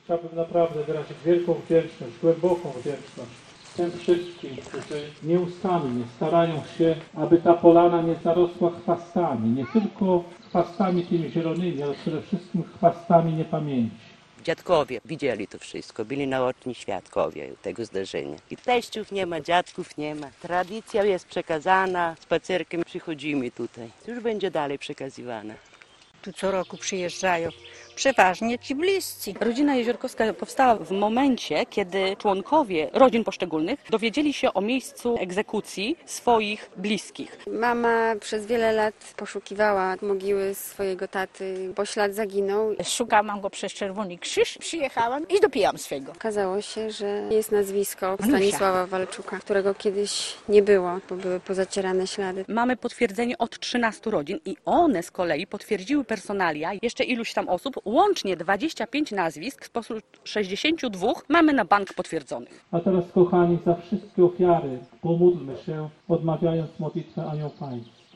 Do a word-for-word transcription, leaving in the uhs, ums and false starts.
Chciałbym naprawdę wyrazić wielką wdzięczność, głęboką wdzięczność tym wszystkim, którzy nieustannie starają się, aby ta polana nie zarosła chwastami, nie tylko chwastami tymi zielonymi, ale przede wszystkim chwastami niepamięci. Dziadkowie widzieli to wszystko, byli naoczni świadkowie tego zdarzenia. I teściów nie ma, dziadków nie ma. Tradycja jest przekazana, spacerkiem przychodzimy tutaj. Już będzie dalej przekazywana. Tu co roku przyjeżdżają przeważnie ci bliscy. Rodzina Jeziorkowska powstała w momencie, kiedy członkowie rodzin poszczególnych dowiedzieli się o miejscu egzekucji swoich bliskich. Mama przez wiele lat poszukiwała mogiły swojego taty, bo ślad zaginął. Szukałam go przez Czerwony Krzyż, przyjechałam i dopijam swego. Okazało się, że jest nazwisko Stanisława Walczuka, którego kiedyś nie było, bo były pozacierane ślady. Mamy potwierdzenie od trzynastu rodzin i one z kolei potwierdziły personalia jeszcze iluś tam osób, łącznie dwadzieścia pięć nazwisk spośród sześćdziesięciu dwóch mamy na bank potwierdzonych. A teraz, kochani, za wszystkie ofiary pomódlmy się, odmawiając modlitwę Anioł Pański.